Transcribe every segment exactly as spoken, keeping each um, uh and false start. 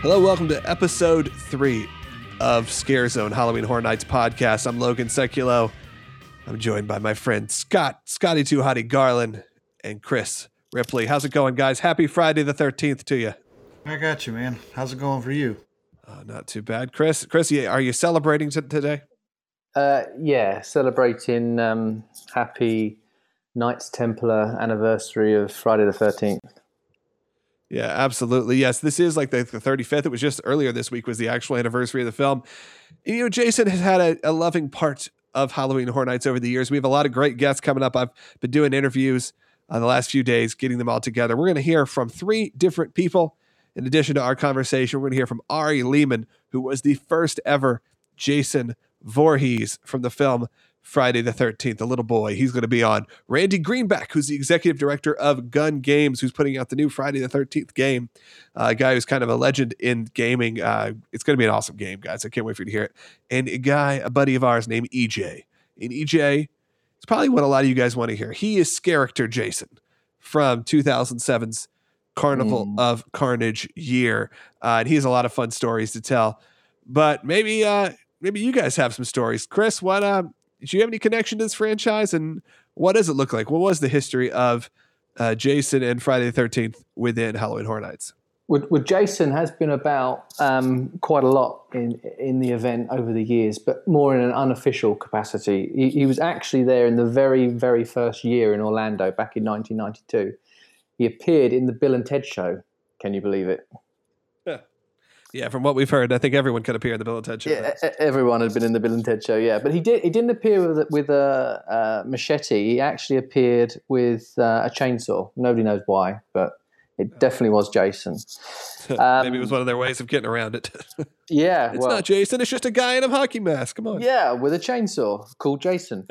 Hello, welcome to episode three of Scare Zone Halloween Horror Nights podcast. I'm Logan Seculo. I'm joined by my friend Scott, Scotty Too Hottie Garland, and Chris Ripley. How's it going, guys? Happy Friday the thirteenth to you. I got you, man. How's it going for you? Uh, not too bad. Chris, Chris, are you celebrating t- today? Uh, yeah, celebrating um, happy Knights Templar anniversary of Friday the thirteenth. Yeah, absolutely. Yes, this is like the, the thirty-fifth. It was just earlier this week was the actual anniversary of the film. And, you know, Jason has had a, a loving part of Halloween Horror Nights over the years. We have a lot of great guests coming up. I've been doing interviews uh, the last few days, getting them all together. We're going to hear from three different people. In addition to our conversation, we're going to hear from Ari Lehman, who was the first ever Jason Voorhees from the film Friday the thirteenth, the little boy. He's going to be on. Randy Greenback, who's the executive director of Gun Games, who's putting out the new Friday the thirteenth game. Uh, a guy who's kind of a legend in gaming. Uh, it's going to be an awesome game, guys. I can't wait for you to hear it. And a guy, a buddy of ours named E J. And E J is probably what a lot of you guys want to hear. He is character Jason from two thousand seven's Carnival mm. of Carnage year. Uh, and he has a lot of fun stories to tell. But maybe uh, maybe you guys have some stories. Chris, what... Uh, do you have any connection to this franchise, and what does it look like? What was the history of uh, Jason and Friday the thirteenth within Halloween Horror Nights? Well, well Jason has been about um, quite a lot in in the event over the years, but more in an unofficial capacity. He, he was actually there in the very, very first year in Orlando back in nineteen ninety-two. He appeared in the Bill and Ted show. Can you believe it? Yeah. Yeah, from what we've heard, I think everyone could appear in the Bill and Ted show. Yeah, everyone had been in the Bill and Ted show, yeah. But he did. He didn't appear with with a, a machete. He actually appeared with uh, a chainsaw. Nobody knows why, but it definitely was Jason. Um, Maybe it was one of their ways of getting around it. Yeah, it's well, not Jason. It's just a guy in a hockey mask. Come on. Yeah, with a chainsaw called Jason.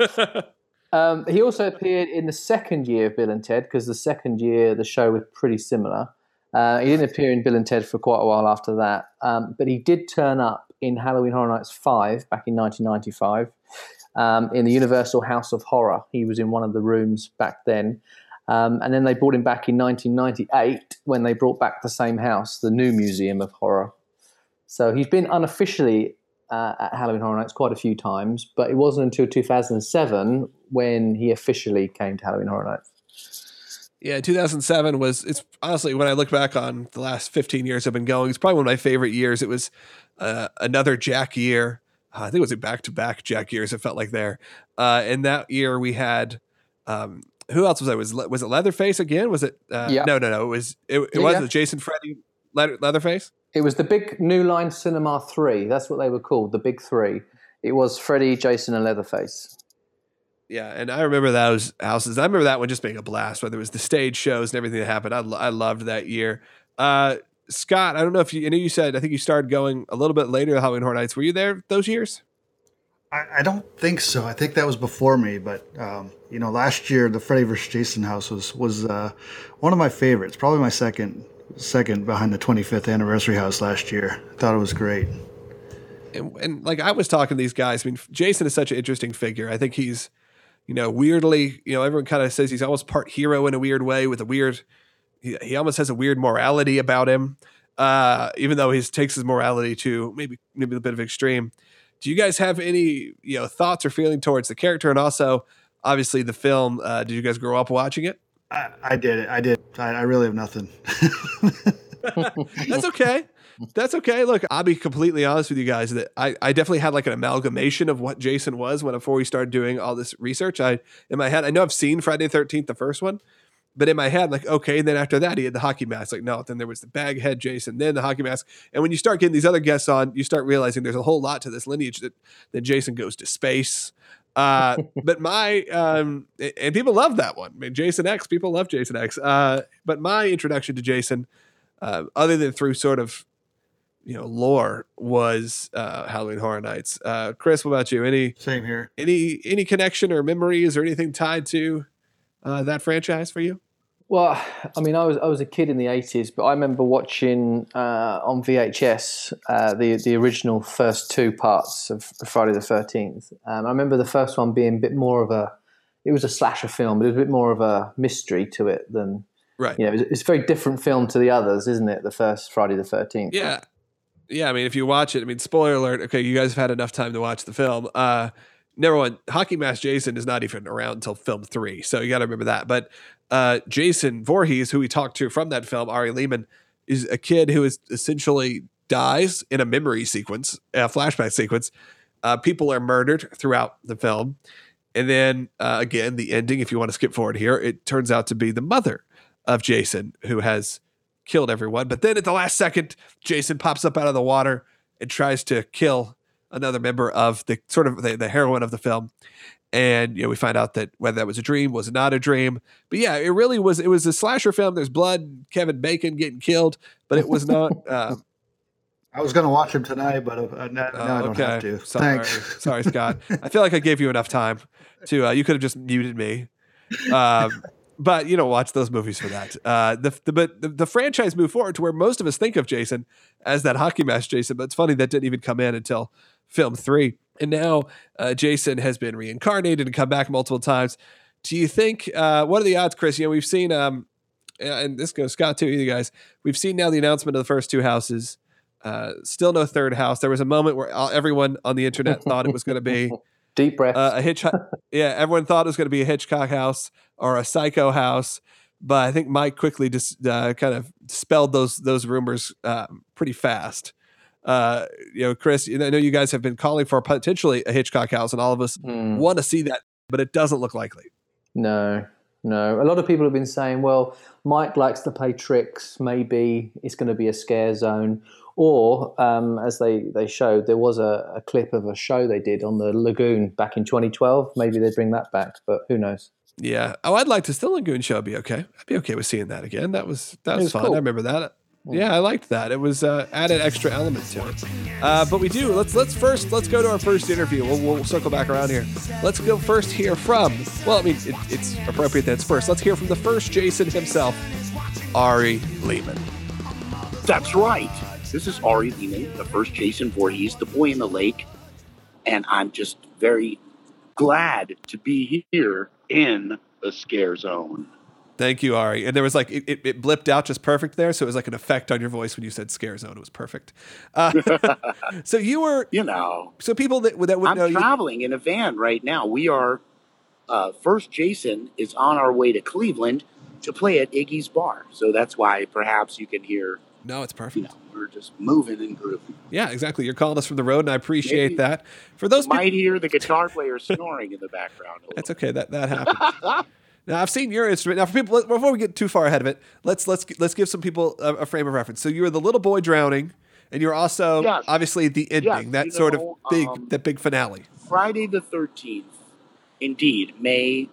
um, he also appeared in the second year of Bill and Ted because the second year the show was pretty similar. Uh, he didn't appear in Bill and Ted for quite a while after that, um, but he did turn up in Halloween Horror Nights five back in nineteen ninety-five um, in the Universal House of Horror. He was in one of the rooms back then. Um, and then they brought him back in nineteen ninety-eight when they brought back the same house, the new Museum of Horror. So he's been unofficially uh, at Halloween Horror Nights quite a few times, but it wasn't until two thousand seven when he officially came to Halloween Horror Nights. Yeah, two thousand seven was, it's honestly, when I look back on the last fifteen years I've been going, it's probably one of my favorite years. It was uh, another Jack year. Uh, I think it was a back-to-back Jack years, it felt like there. Uh, and that year we had, um, who else was there? Was, was it Leatherface again? Was it? Uh, yeah. No, no, no. It was, it, it yeah, wasn't yeah. Jason, Freddy, Leather, Leatherface? It was the big New Line Cinema three. That's what they were called, the big three. It was Freddy, Jason, and Leatherface. Yeah, and I remember those houses. I remember that one just being a blast, whether it was the stage shows and everything that happened. I, I loved that year. Uh, Scott, I don't know if you, I know you said, I think you started going a little bit later to Halloween Horror Nights. Were you there those years? I, I don't think so. I think that was before me. But, um, you know, last year, the Freddy versus. Jason house was, was uh, one of my favorites, probably my second second behind the twenty-fifth anniversary house last year. I thought it was great. And, and like I was talking to these guys, I mean, Jason is such an interesting figure. I think he's, you know, weirdly, you know, everyone kind of says he's almost part hero in a weird way with a weird, he, he almost has a weird morality about him, uh, even though he takes his morality to maybe maybe a bit of extreme. Do you guys have any, you know, thoughts or feeling towards the character? And also, obviously, the film, uh, did you guys grow up watching it? I, I did it. I did. I, I really have nothing. That's okay. That's okay. Look, I'll be completely honest with you guys that I, I definitely had like an amalgamation of what Jason was when before we started doing all this research. I in my head, I know I've seen Friday the thirteenth, the first one, but in my head, like, okay, and then after that, he had the hockey mask. Like, no, then there was the baghead Jason, then the hockey mask. And when you start getting these other guests on, you start realizing there's a whole lot to this lineage that, that Jason goes to space. Uh, but my, um, and people love that one. I mean, Jason X, people love Jason X. Uh, but my introduction to Jason, uh, other than through sort of, you know, lore was uh, Halloween Horror Nights. Uh, Chris, what about you? Any same here? Any any connection or memories or anything tied to uh, that franchise for you? Well, I mean, I was I was a kid in the eighties, but I remember watching uh, on V H S uh, the the original first two parts of Friday the thirteenth. Um, I remember the first one being a bit more of a, it was a slasher film, but it was a bit more of a mystery to it than right. You know, it's, it's a very different film to the others, isn't it? The first Friday the thirteenth. Yeah. Yeah, I mean, if you watch it, I mean, spoiler alert. Okay, you guys have had enough time to watch the film. Uh, number one, Hockey Mask Jason is not even around until film three, so you got to remember that. But uh, Jason Voorhees, who we talked to from that film, Ari Lehman, is a kid who is essentially dies in a memory sequence, a flashback sequence. Uh, people are murdered throughout the film. And then uh, again, the ending, if you want to skip forward here, it turns out to be the mother of Jason who has killed everyone. But then at the last second, Jason pops up out of the water and tries to kill another member of the sort of the, the heroine of the film. And, you know, we find out that whether that was a dream, was not a dream. But yeah, it really was, it was a slasher film. There's blood, Kevin Bacon getting killed, but it was not. Uh, I was going to watch him tonight, but uh, now, oh, now I don't okay. have to. Sorry. Thanks. Sorry, Scott. I feel like I gave you enough time to, uh, you could have just muted me. Um, but you don't watch those movies for that. Uh, the, the, but the, the franchise moved forward to where most of us think of Jason as that Hockey Mask Jason, but it's funny that didn't even come in until film three. And now uh, Jason has been reincarnated and come back multiple times. Do you think, uh, what are the odds, Chris? You know, we've seen, um, and this goes Scott too, you guys, we've seen now the announcement of the first two houses. Uh, still no third house. There was a moment where everyone on the internet thought it was going to be deep breath. Uh, a Hitchcock. Yeah, everyone thought it was going to be a Hitchcock house or a Psycho house, but I think Mike quickly just uh, kind of dispelled those those rumors uh, pretty fast. Uh, you know, Chris, I know you guys have been calling for potentially a Hitchcock house, and all of us mm. want to see that, but it doesn't look likely. No, no. A lot of people have been saying, well, Mike likes to play tricks. Maybe it's going to be a scare zone. Or, um, as they, they showed, there was a, a clip of a show they did on the Lagoon back in twenty twelve. Maybe they bring that back, but who knows? Yeah. Oh, I'd like to still Lagoon show be okay. I'd be okay with seeing that again. That was that was, was fun. Cool. I remember that. Yeah, I liked that. It was uh, added extra element to it. Uh, but we do. Let's let's first let's go to our first interview. We'll, we'll circle back around here. Let's go first hear from. Well, I mean, it, it's appropriate that's first. Let's hear from the first Jason himself, Ari Lehman. That's right. This is Ari Lehman, the first Jason Voorhees, the boy in the lake, and I'm just very glad to be here in the scare zone. Thank you, Ari. And there was like, it, it, it blipped out just perfect there, so it was like an effect on your voice when you said scare zone. It was perfect. Uh, so you were, you know, so people that, that would I'm know. I'm traveling you, in a van right now. We are, uh, first Jason is on our way to Cleveland to play at Iggy's Bar. So that's why perhaps you can hear. No, it's perfect. You know, we're just moving and grooving. Yeah, exactly. You're calling us from the road, and I appreciate Maybe that. For those, you might people, hear the guitar player snoring in the background. That's okay. That that happens. Now I've seen your instrument. Now, for people, before we get too far ahead of it, let's let's let's give some people a, a frame of reference. So you were the little boy drowning, and you're also yes. obviously the ending, yes, that you sort know, of big, um, that big finale. Friday the thirteenth, indeed, May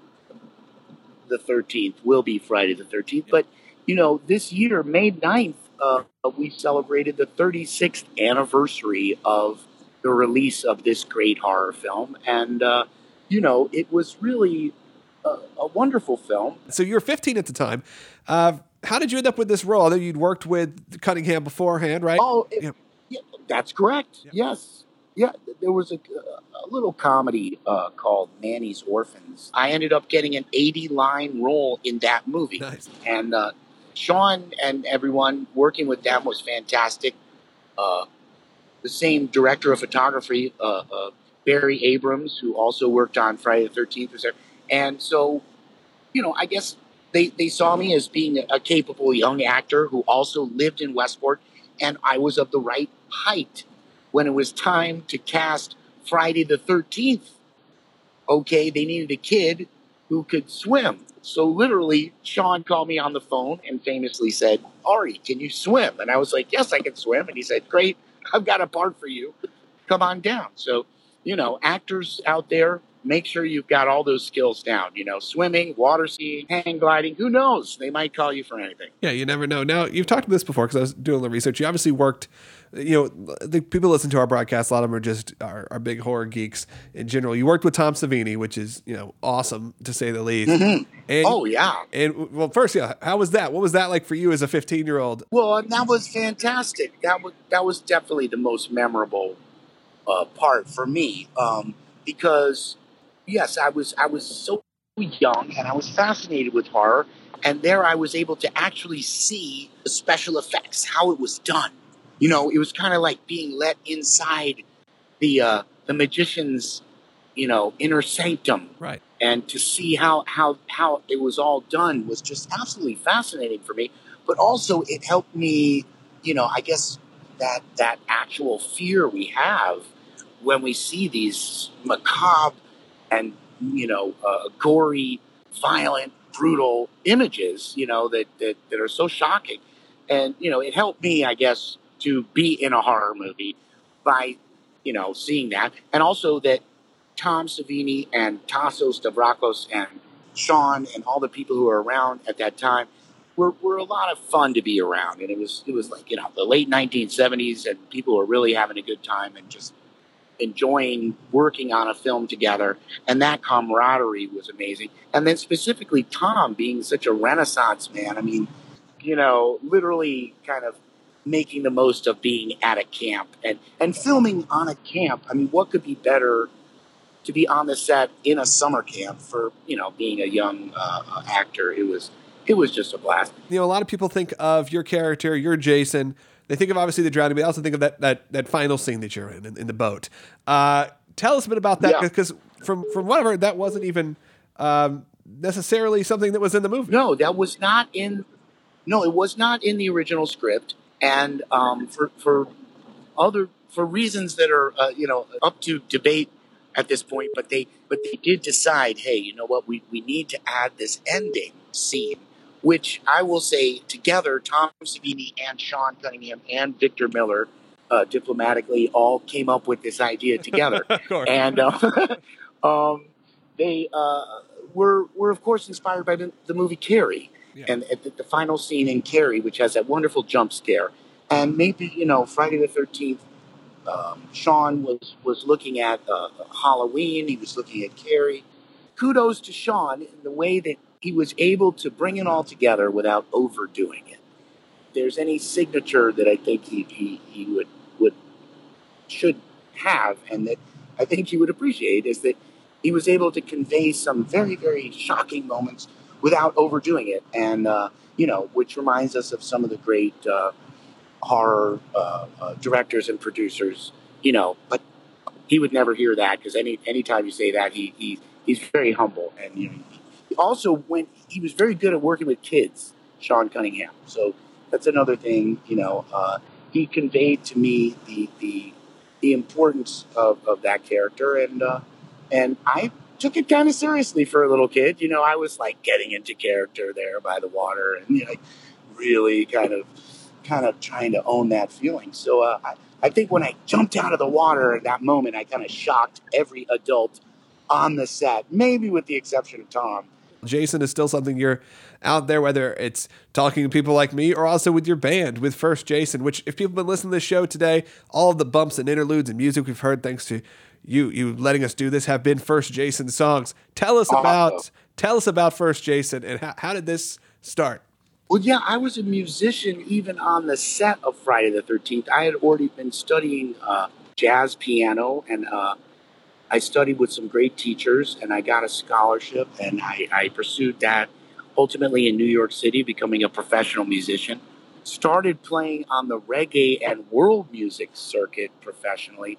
the thirteenth will be Friday the thirteenth. But you know, this year, May ninth. Uh, we celebrated the thirty-sixth anniversary of the release of this great horror film. And, uh, you know, it was really a, a wonderful film. So you were fifteen at the time. Uh, how did you end up with this role? I know you'd worked with Cunningham beforehand, right? Oh, it, yeah. yeah, that's correct. Yeah. Yes. Yeah, there was a, a little comedy uh, called Manny's Orphans. I ended up getting an eighty-line role in that movie. Nice. And, uh, Sean and everyone working with them was fantastic. Uh, the same director of photography, uh, uh, Barry Abrams, who also worked on Friday the thirteenth, was there. And so, you know, I guess they, they saw me as being a, a capable young actor who also lived in Westport, and I was of the right height when it was time to cast Friday the thirteenth. Okay, they needed a kid who could swim. So literally, Sean called me on the phone and famously said, Ari, can you swim? And I was like, yes, I can swim. And he said, great, I've got a part for you. Come on down. So, you know, actors out there, make sure you've got all those skills down. You know, swimming, water skiing, hang gliding. Who knows? They might call you for anything. Yeah, you never know. Now, you've talked about this before because I was doing a little research. You obviously worked, you know, the people listen to our broadcast, a lot of them are just are, are big horror geeks in general. You worked with Tom Savini, which is, you know, awesome to say the least. Mm-hmm. And, oh, yeah. And well, first, yeah, how was that? What was that like for you as a fifteen-year-old? Well, that was fantastic. That was, that was definitely the most memorable uh, part for me um, because... Yes, I was I was so young and I was fascinated with horror. And there I was able to actually see the special effects, how it was done. You know, it was kind of like being let inside the uh, the magician's, you know, inner sanctum. Right. And to see how, how, how it was all done was just absolutely fascinating for me. But also it helped me, you know, I guess that, that actual fear we have when we see these macabre and, you know, uh, gory, violent, brutal images, you know, that, that, that are so shocking. And, you know, it helped me, I guess, to be in a horror movie by, you know, seeing that. And also that Tom Savini and Tasso Stavrakos and Sean and all the people who were around at that time were, were a lot of fun to be around. And it was, it was like, you know, the late nineteen seventies, and people were really having a good time and just enjoying working on a film together. And that camaraderie was amazing. And then specifically Tom being such a Renaissance man. I mean, you know, literally kind of making the most of being at a camp and, and filming on a camp. I mean, what could be better to be on the set in a summer camp for, you know, being a young uh, actor? It was, it was just a blast. You know, a lot of people think of your character, you're Jason. They think of obviously the drowning, but they also think of that that that final scene that you're in, in, in the boat. Uh, tell us a bit about that, because yeah. from, from what I've heard, that wasn't even um, necessarily something that was in the movie. No, that was not in, no, it was not in the original script. And um, for, for other, for reasons that are, uh, you know, up to debate at this point, but they but they did decide, hey, you know what, we, we need to add this ending scene, which I will say together, Tom Savini and Sean Cunningham and Victor Miller uh, diplomatically all came up with this idea together. Of course. And uh, um, they uh, were, were, of course, inspired by the, the movie Carrie. Yeah. And at the, the final scene in Carrie, which has that wonderful jump scare. And maybe, you know, Friday the thirteenth, Um, Sean was, was looking at uh, Halloween. He was looking at Carrie. Kudos to Sean in the way that he was able to bring it all together without overdoing it. If there's any signature that I think he, he, he would, would should have, and that I think he would appreciate, is that he was able to convey some very, very shocking moments without overdoing it. And, uh, you know, which reminds us of some of the great uh, horror uh, uh, directors and producers, you know, but he would never hear that, because any anytime you say that, he, he he's very humble. And, you know, he also went, he was very good at working with kids, Sean Cunningham. So that's another thing, you know, uh, he conveyed to me the, the, the importance of, of that character. And, uh, and I took it kind of seriously for a little kid. You know, I was like getting into character there by the water, and, you know, like really kind of, kind of trying to own that feeling. So uh, I, I think when I jumped out of the water at that moment, I kind of shocked every adult on the set, maybe with the exception of Tom. Jason is still something you're out there, whether it's talking to people like me or also with your band, with First Jason, which, if people have been listening to this show today, all of the bumps and interludes and music we've heard, thanks to you you letting us do this, have been First Jason songs. Tell us about Awesome. tell us about First Jason, and how, how did this start? Well, yeah, I was a musician even on the set of Friday the thirteenth. I had already been studying uh, jazz piano, and uh, I studied with some great teachers, and I got a scholarship, and I, I pursued that ultimately in New York City, becoming a professional musician. Started playing on the reggae and world music circuit professionally.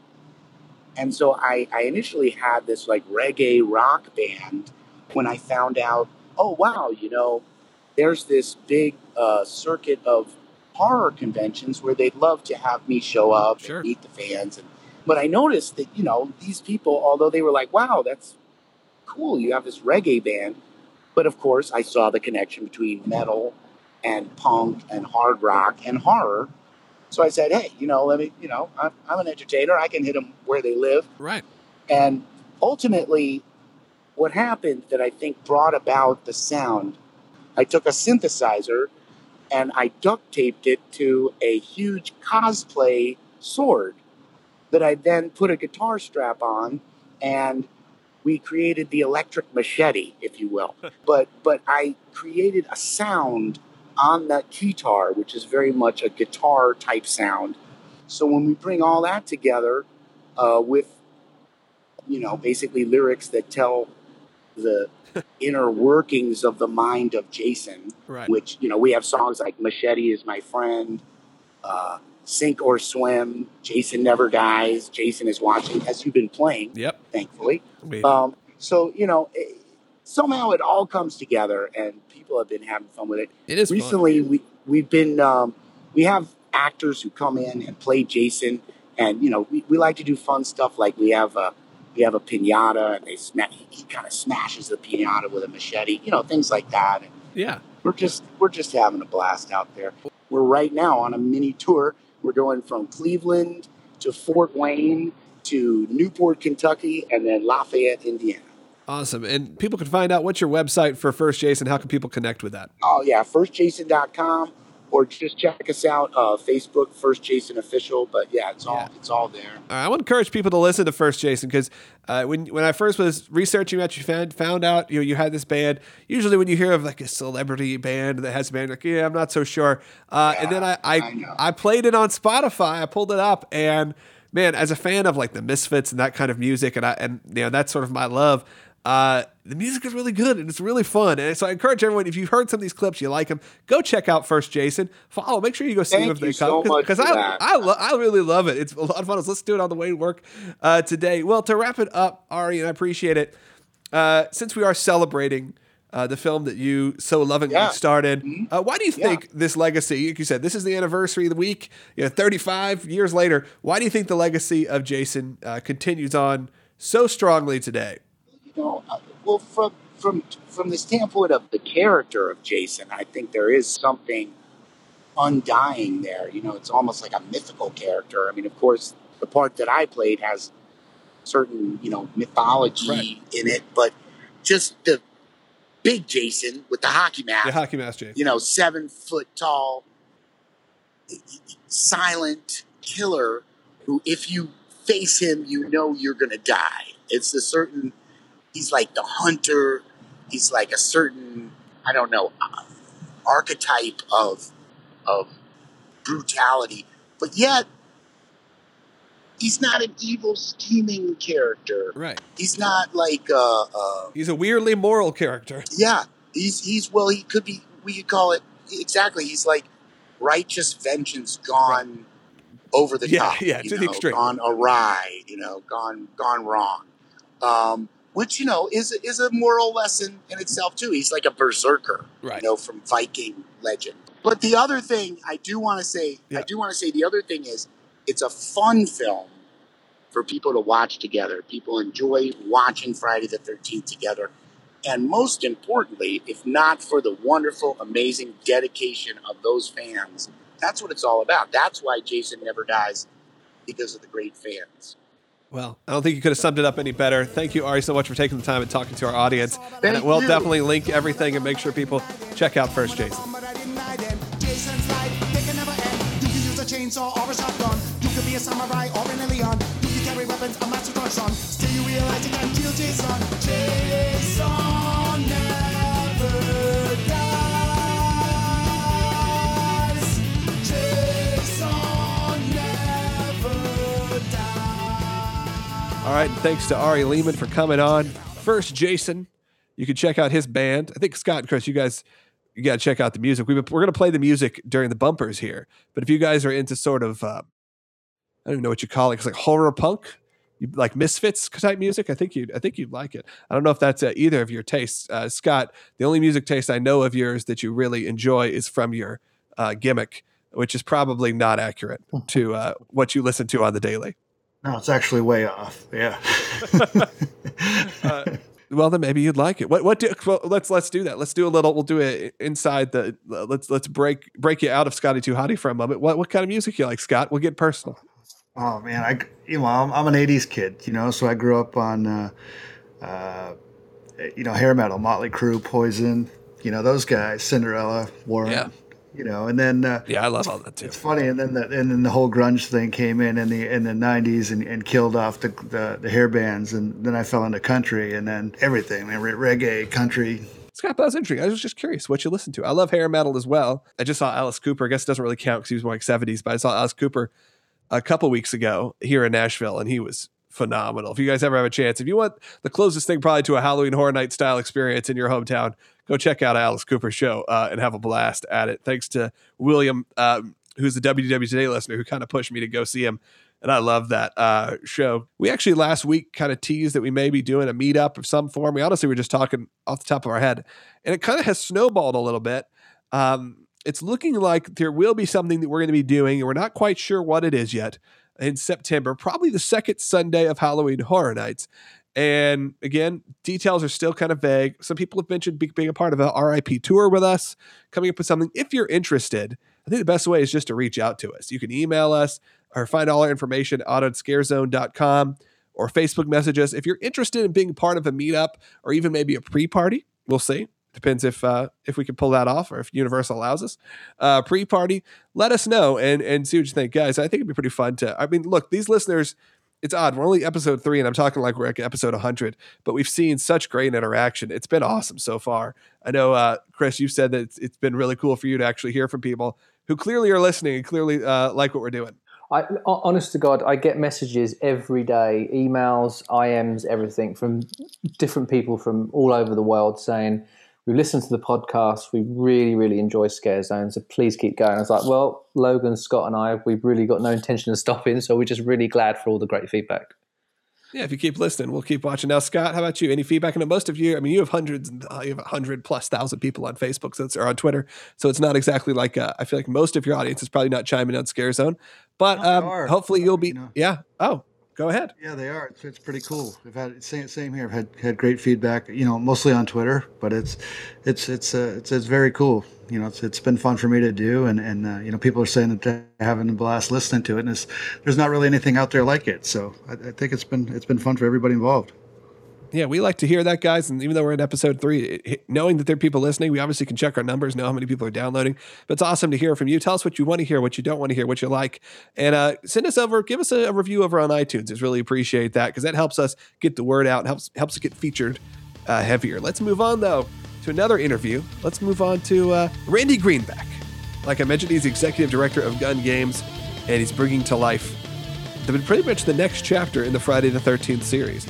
And so I, I initially had this like reggae rock band when I found out, oh, wow, you know, there's this big uh, circuit of horror conventions where they'd love to have me show up Sure. and meet the fans. And, but I noticed that, you know, these people, although they were like, wow, that's cool, you have this reggae band. But of course, I saw the connection between metal and punk and hard rock and horror. So I said, hey, you know, let me, you know, I'm, I'm an entertainer. I can hit them where they live. Right. And ultimately, what happened that I think brought about the sound, I took a synthesizer and I duct taped it to a huge cosplay sword that I then put a guitar strap on, and we created the electric machete, if you will. But but I created a sound on that guitar, which is very much a guitar type sound. So when we bring all that together uh, with, you know, basically lyrics that tell the inner workings of the mind of Jason, Right. which, you know, we have songs like Machete is My Friend, uh, Sink or Swim, Jason Never Dies, Jason is Watching, as you've been playing, Yep. thankfully. We- Um, so, you know, it, somehow it all comes together, and people have been having fun with it. It is fun. Recently, we, we've been, um, we have actors who come in and play Jason, and, you know, we, we like to do fun stuff, like we have a, we have a piñata, and they sma- he, he kind of smashes the piñata with a machete, you know, things like that. And Yeah. we're just, we're just having a blast out there. We're right now on a mini tour. We're going from Cleveland to Fort Wayne to Newport, Kentucky, and then Lafayette, Indiana. Awesome. And people can find out what's your website for First Jason. How can people connect with that? Oh, yeah, first jason dot com, or just check us out, uh, Facebook, First Jason Official. But, yeah, it's all Yeah. it's all there. All right, I want to encourage people to listen to First Jason because uh, when when I first was researching what you found, found out you know you had this band. Usually when you hear of like a celebrity band that has a band, like yeah, I'm not so sure. Uh, Yeah, and then I I I, know. I played it on Spotify. I pulled it up, and man, as a fan of like the Misfits and that kind of music, and I and you know that's sort of my love. Uh, the music is really good and it's really fun. And so I encourage everyone, if you've heard some of these clips, you like them, go check out First Jason. Follow, make sure you go see Thank them if you they so come. much Because for I, that. I, lo- I really love it. It's a lot of fun. Let's do it on the way to work uh, today. Well, to wrap it up, Ari, and I appreciate it, uh, since we are celebrating uh, the film that you so lovingly Yeah. started, Mhm. uh, why do you Yeah. think this legacy, like you said, this is the anniversary of the week, you know, thirty-five years later, why do you think the legacy of Jason uh, continues on so strongly today? You know, uh, well, from from from the standpoint of the character of Jason, I think there is something undying there. You know, it's almost like a mythical character. I mean, of course, the part that I played has certain, you know, mythology Right. in it, but just the big Jason with the hockey mask, The hockey mask, Jason. you know, seven foot tall, silent killer who, if you face him, you know you're going to die. It's a certain, he's like the hunter. He's like a certain, I don't know, uh, archetype of, of brutality. But yet, he's not an evil, scheming character. Right. He's not like, uh, uh, He's a weirdly moral character. yeah, he's, he's, well, he could be, we could call it, exactly, he's like righteous vengeance gone over the Yeah, top. yeah, you to the know, extreme. Gone awry, you know, gone, gone wrong. Um, which, you know, is, is a moral lesson in itself, too. He's like a berserker, Right. you know, from Viking legend. But the other thing I do want to say, Yeah. I do want to say the other thing is it's a fun film for people to watch together. People enjoy watching Friday the thirteenth together. And most importantly, if not for the wonderful, amazing dedication of those fans, that's what it's all about. That's why Jason Never Dies, because of the great fans. Well, I don't think you could have summed it up any better. Thank you, Ari, so much for taking the time and talking to our audience. Thank and we'll you. definitely link everything and make sure people check out First Jason. Jason's life, they can never end. You can use a chainsaw or a shotgun. You can be a samurai or an alien. You can carry weapons, a master destruction. Still you realize you can kill Jason. Jason never dies. Jason never dies. All right, and thanks to Ari Lehman for coming on. First Jason, you can check out his band. I think Scott and Chris, you guys, you got to check out the music. We've been, we're going to play the music during the bumpers here. But if you guys are into sort of, uh, I don't even know what you call it, it's like horror punk, you like Misfits type music. I think you, I think you'd like it. I don't know if that's uh, either of your tastes, uh, Scott. The only music taste I know of yours that you really enjoy is from your uh, gimmick, which is probably not accurate to uh, what you listen to on the daily. No, it's actually way off. Yeah. uh, well, then maybe you'd like it. What? What? Do, well, let's let's do that. Let's do a little. We'll do it inside the. Let's let's break break you out of Scotty Too Hotty for a moment. What what kind of music you like, Scott? We'll get personal. Oh man, I you know I'm, I'm an eighties kid, you know, so I grew up on uh, uh, you know hair metal, Motley Crue, Poison, you know those guys, Cinderella, Warren, Yeah. you know, and then uh, Yeah, I love all that too. it's funny, and then the and then the whole grunge thing came in in the in the nineties and, and killed off the, the the hair bands, and then I fell into country, and then everything, man, re- reggae, country. Scott, that was interesting. I was just curious what you listen to. I love hair metal as well. I just saw Alice Cooper. I guess it doesn't really count because he was more like seventies, but I saw Alice Cooper a couple weeks ago here in Nashville, and he was phenomenal. If you guys ever have a chance, if you want the closest thing probably to a Halloween Horror Night style experience in your hometown, go check out Alice Cooper's show uh, and have a blast at it. Thanks to William um, who's a W W Today listener, who kind of pushed me to go see him. And I love that uh, show. We actually last week kind of teased that we may be doing a meetup of some form. We honestly were just talking off the top of our head. And it kind of has snowballed a little bit. Um, it's looking like there will be something that we're going to be doing, and we're not quite sure what it is yet, in September, probably the second Sunday of Halloween Horror Nights. And again, details are still kind of vague. Some people have mentioned be- being a part of a R I P tour with us, coming up with something. If you're interested, I think the best way is just to reach out to us. You can email us or find all our information at auto scare zone dot com or Facebook message us. If you're interested in being part of a meetup or even maybe a pre-party, we'll see. Depends if uh, if we can pull that off or if Universal allows us. Uh, pre-party, let us know and, and see what you think. Guys, I think it'd be pretty fun to, I mean, look, these listeners, it's odd. We're only episode three, and I'm talking like we're at episode one hundred, but we've seen such great interaction. It's been awesome so far. I know, uh, Chris, you've said that it's, it's been really cool for you to actually hear from people who clearly are listening and clearly uh, like what we're doing. I, honest to God, I get messages every day, emails, I Ms, everything from different people from all over the world saying, we listened to the podcast, we really, really enjoy Scare Zone, so please keep going. I was like, well, Logan, Scott, and I, we've really got no intention of stopping, so we're just really glad for all the great feedback. Yeah, if you keep listening, we'll keep watching. Now, Scott, how about you? Any feedback? And most of you, I mean, you have hundreds, uh, you have a hundred plus thousand people on Facebook, so it's or on Twitter. So it's not exactly like uh, I feel like most of your audience is probably not chiming on Scare Zone, but um, hopefully you'll be. You know. Yeah. Oh, go ahead. Yeah, they are. It's, it's pretty cool. We've had same same here. I've had had great feedback. You know, mostly on Twitter, but it's it's it's uh, it's it's very cool. You know, it's it's been fun for me to do, and and uh, you know, people are saying that they're having a blast listening to it, and it's, there's not really anything out there like it. So I, I think it's been it's been fun for everybody involved. Yeah, we like to hear that, guys. And even though we're in episode three, it, it, knowing that there are people listening, we obviously can check our numbers, know how many people are downloading. But it's awesome to hear from you. Tell us what you want to hear, what you don't want to hear, what you like. And uh, send us over, give us a, a review over on iTunes. It's really appreciate that because that helps us get the word out and helps, helps us get featured uh, heavier. Let's move on, though, to another interview. Let's move on to uh, Randy Greenback. Like I mentioned, he's the executive director of Gun Games, and he's bringing to life the, pretty much the next chapter in the Friday the thirteenth series.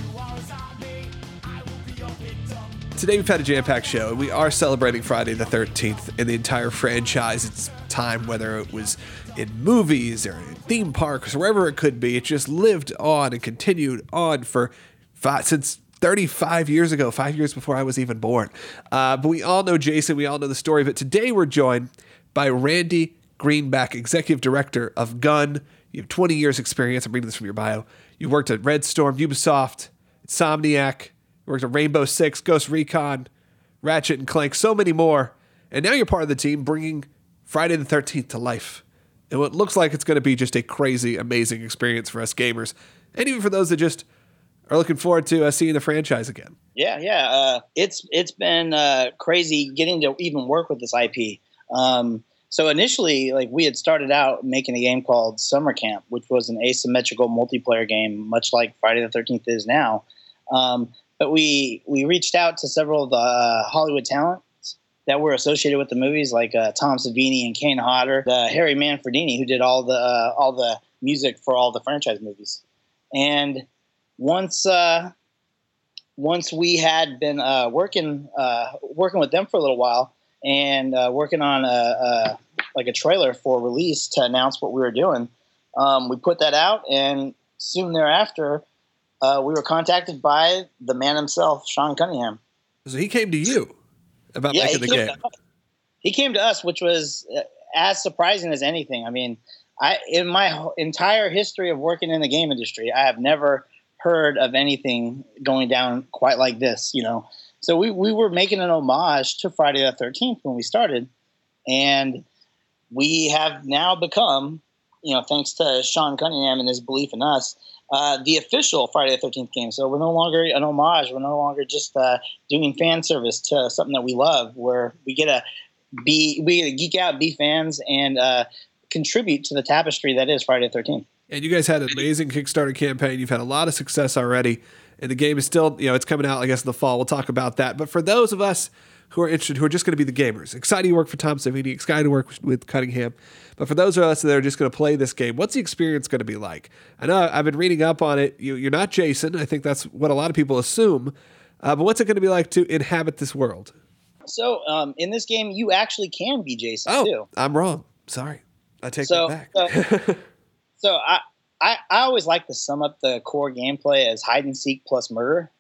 Today we've had a jam-packed show, and we are celebrating Friday the thirteenth and the entire franchise. It's time, whether it was in movies or in theme parks or wherever it could be. It just lived on and continued on for five, since thirty-five years ago, five years before I was even born. Uh, but we all know Jason. We all know the story of it. Today we're joined by Randy Greenback, executive director of Gun. You have twenty years experience. I'm reading this from your bio. You worked at Red Storm, Ubisoft, Insomniac. You worked at Rainbow Six, Ghost Recon, Ratchet and Clank, so many more. And now you're part of the team bringing Friday the thirteenth to life. And what looks like it's going to be just a crazy, amazing experience for us gamers. And even for those that just are looking forward to uh, seeing the franchise again. Yeah, yeah. Uh, it's it's been uh, crazy getting to even work with this I P. Um, so initially, like we had started out making a game called Summer Camp, which was an asymmetrical multiplayer game, much like Friday the thirteenth is now. Um, but we we reached out to several of the uh, Hollywood talents that were associated with the movies, like uh, Tom Savini and Kane Hodder, the Harry Manfredini, who did all the uh, all the music for all the franchise movies. And once uh, once we had been uh, working uh, working with them for a little while and uh, working on a, a like a trailer for release to announce what we were doing, um, we put that out, and soon thereafter, uh, we were contacted by the man himself, Sean Cunningham. So he came to you about yeah, making the game. He came to us, which was as surprising as anything. I mean, I in my entire history of working in the game industry, I have never heard of anything going down quite like this, you know. So we, we were making an homage to Friday the thirteenth when we started, and we have now become, you know, thanks to Sean Cunningham and his belief in us, uh, the official Friday the thirteenth game. So we're no longer an homage. We're no longer just uh, doing fan service to something that we love, where we get to be, we get to geek out, be fans, and uh, contribute to the tapestry that is Friday the thirteenth. And you guys had an amazing Kickstarter campaign. You've had a lot of success already. And the game is still, you know, it's coming out, I guess, in the fall. We'll talk about that. But for those of us who are interested, who are just going to be the gamers, excited to work for Tom Savini, excited to work with Cunningham. But for those of us that are just going to play this game, what's the experience going to be like? I know I've been reading up on it. You, you're not Jason. I think that's what a lot of people assume. Uh, but what's it going to be like to inhabit this world? So um, in this game, you actually can be Jason, oh, too. I'm wrong. Sorry. I take so, that so, back. so I, I I always like to sum up the core gameplay as hide and seek plus murder.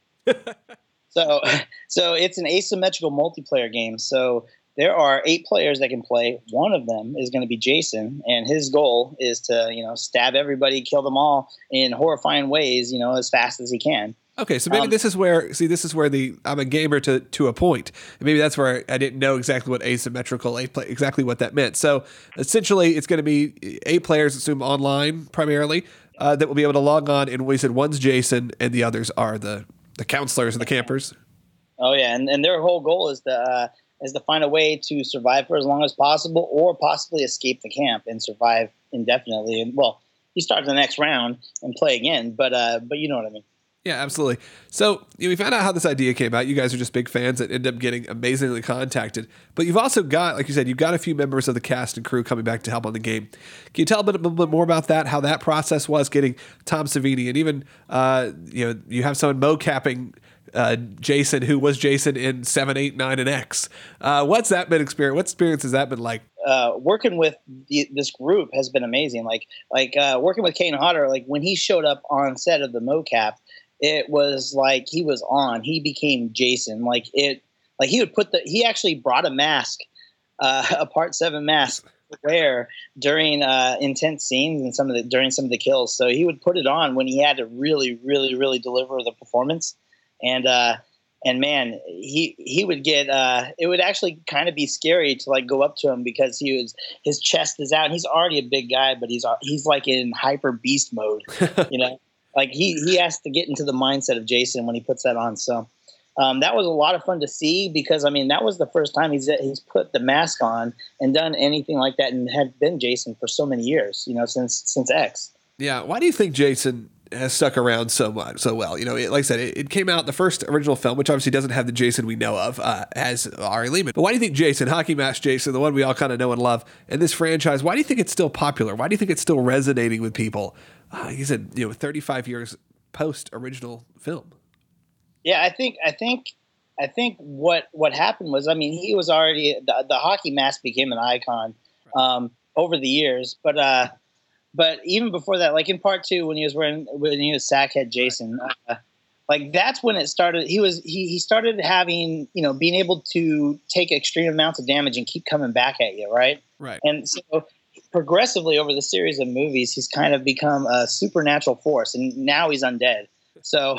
so so it's an asymmetrical multiplayer game. So there are eight players that can play. One of them is going to be Jason, and his goal is to, you know, stab everybody, kill them all in horrifying ways, you know, as fast as he can. Okay, so maybe Um, this is where, see, this is where the, I'm a gamer to to a point. And maybe that's where I didn't know exactly what asymmetrical, eight play, exactly what that meant. So essentially, it's going to be eight players, assume online primarily, uh, that will be able to log on. And we said one's Jason, and the others are the, the counselors and the campers. Oh, yeah, and, and their whole goal is to, uh, is to find a way to survive for as long as possible or possibly escape the camp and survive indefinitely. And, well, you start the next round and play again, but uh, but you know what I mean. Yeah, absolutely. So you know, we found out how this idea came out. You guys are just big fans that end up getting amazingly contacted. But you've also got, like you said, you've got a few members of the cast and crew coming back to help on the game. Can you tell a bit, a little bit more about that, how that process was, getting Tom Savini, and even, uh, you know, you have someone mocapping uh, Jason, who was Jason in seven, eight, nine, and X. Uh, what's that been experience? What experience has that been like? Uh, working with the, this group has been amazing. Like, like uh, working with Kane Hodder, like when he showed up on set of the mocap, it was like he was on. He became Jason. Like it, like he would put the. He actually brought a mask, uh, a Part Seven mask to wear during uh, intense scenes and some of the during some of the kills. So he would put it on when he had to really, really, really deliver the performance. And uh, and man, he he would get. Uh, it would actually kind of be scary to like go up to him because he was his chest is out. And he's already a big guy, but he's he's like in hyper beast mode, you know. Like he, he has to get into the mindset of Jason when he puts that on. So um, that was a lot of fun to see because, I mean, that was the first time he's he's put the mask on and done anything like that and had been Jason for so many years, you know, since since X. Yeah. Why do you think Jason has stuck around so much, so well? You know, it, like I said, it, it came out, the first original film, which obviously doesn't have the Jason we know of, uh, as Ari Lehman. But why do you think Jason, Hockey Mask Jason, the one we all kind of know and love, and this franchise, why do you think it's still popular? Why do you think it's still resonating with people? Uh, he said, you know, thirty-five years post original film. Yeah, I think I think I think what what happened was, I mean, he was already the, the Hockey Mask became an icon um, over the years, but uh, but even before that, like in part two, when he was wearing when he was Sackhead Jason, uh, like that's when it started. He was he he started having, you know, being able to take extreme amounts of damage and keep coming back at you, right? Right. And so progressively over the series of movies, he's kind of become a supernatural force, and now he's undead. So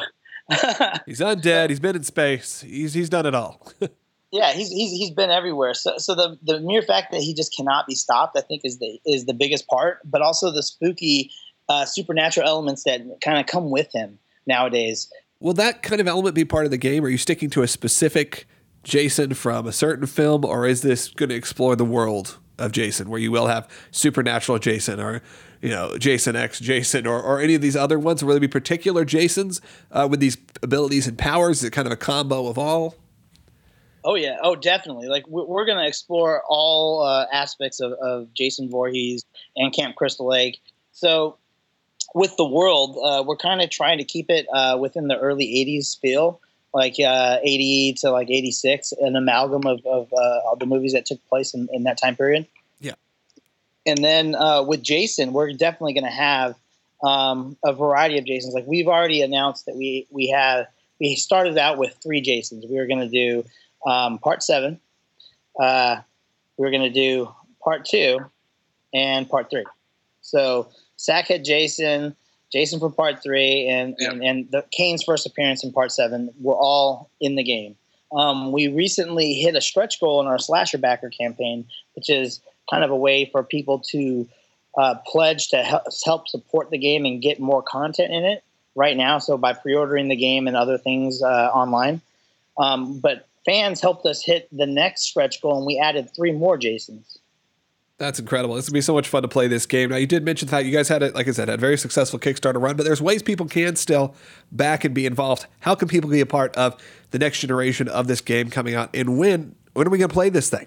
he's undead. He's been in space. He's he's done it all. yeah, he's he's he's been everywhere. So so the the mere fact that he just cannot be stopped, I think, is the is the biggest part. But also the spooky uh, supernatural elements that kind of come with him nowadays. Will that kind of element be part of the game? Are you sticking to a specific Jason from a certain film, or is this going to explore the world of Jason, where you will have supernatural Jason, or, you know, Jason X Jason, or, or any of these other ones? Will there be particular Jasons uh, with these abilities and powers? Is it kind of a combo of all? Oh yeah, oh definitely. Like we're, we're going to explore all uh, aspects of, of Jason Voorhees and Camp Crystal Lake. So with the world, uh, we're kind of trying to keep it uh, within the early eighties feel, like uh, eighty to like eighty-six, an amalgam of, of uh, the movies that took place in, in that time period. Yeah. And then uh, with Jason, we're definitely going to have um, a variety of Jasons. Like we've already announced that we we have we started out with three Jasons. We were going to do um, part seven, uh, we were going to do part two, and part three. So Sackhead Jason, Jason for part three, and, yeah. and, and the Kane's first appearance in part seven were all in the game. Um, we recently hit a stretch goal in our Slasher Backer campaign, which is kind of a way for people to uh, pledge to help, help support the game and get more content in it right now. So by pre-ordering the game and other things uh, online. Um, but fans helped us hit the next stretch goal, and we added three more Jasons. That's incredible. It's going to be so much fun to play this game. Now, you did mention that you guys had, a, like I said, had a very successful Kickstarter run, but there's ways people can still back and be involved. How can people be a part of the next generation of this game coming out? And when when are we going to play this thing?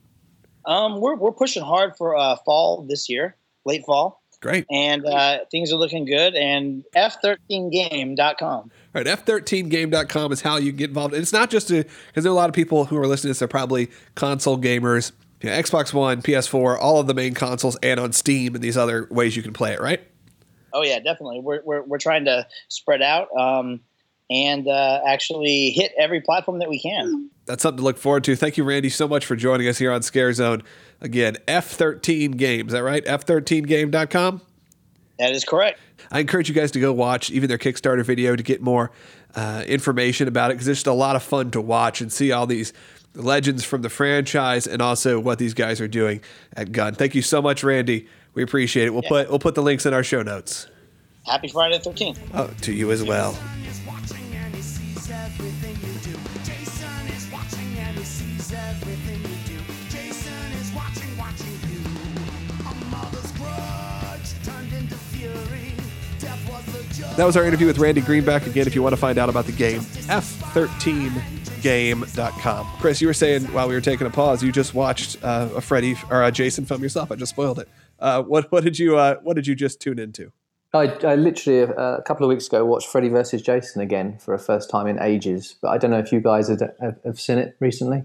Um, we're we're pushing hard for uh, fall this year, late fall. Great. And uh, things are looking good. And F thirteen game dot com. All right, F thirteen game dot com is how you get involved. And it's not just because there are a lot of people who are listening to this, they're probably console gamers. Yeah, Xbox One, P S four, all of the main consoles, and on Steam and these other ways you can play it, right? Oh yeah, definitely. We're we're we're trying to spread out um, and uh, actually hit every platform that we can. That's something to look forward to. Thank you, Randy, so much for joining us here on Scare Zone. Again, F thirteen Games, is that right? F thirteen game dot com? That is correct. I encourage you guys to go watch even their Kickstarter video to get more uh, information about it, because it's just a lot of fun to watch and see all these legends from the franchise and also what these guys are doing at Gun. Thank you so much, Randy. We appreciate it. We'll Yeah. put we'll put the links in our show notes. Happy Friday the thirteenth. Oh, to you as well. Jason is watching and he sees everything you do. Jason is watching and he sees everything you do. Jason is watching, watching you. A mother's grudge turned into fury. Death was the judge. That was our interview with Randy Greenback. Again, if you want to find out about the game, F thirteen game dot com. Chris, you were saying while we were taking a pause, you just watched uh, a Freddy or a Jason film yourself. I just spoiled it. Uh, what what did you uh, what did you just tune into? I, I literally uh, a couple of weeks ago watched Freddy versus Jason again for a first time in ages, but I don't know if you guys had, have, have seen it recently.